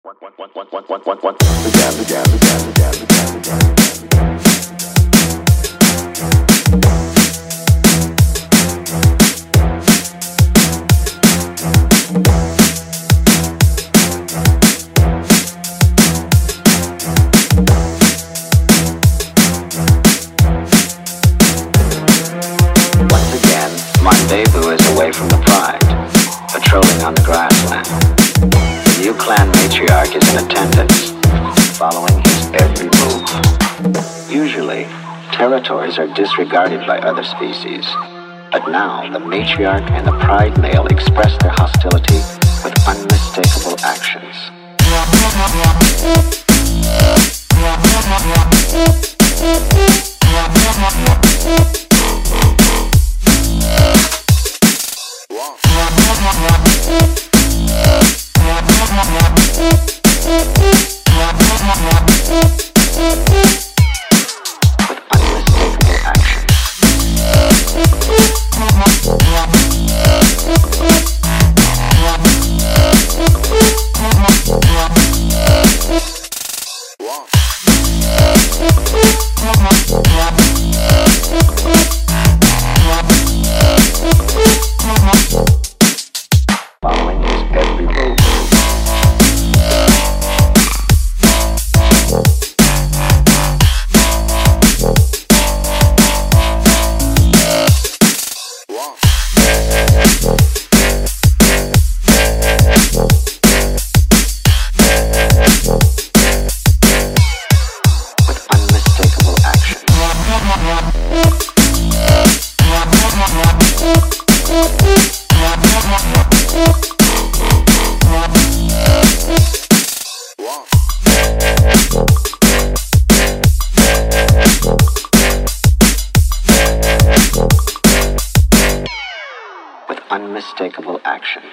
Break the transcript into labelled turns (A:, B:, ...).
A: Mondebu is away from the pride, patrolling on the grassland. The new clan matriarch is in attendance, following his every move. Usually, territories are disregarded by other species, but now the matriarch and the pride male express their hostility with unmistakable actions. Following his every move. With unmistakable action. With unmistakable actions.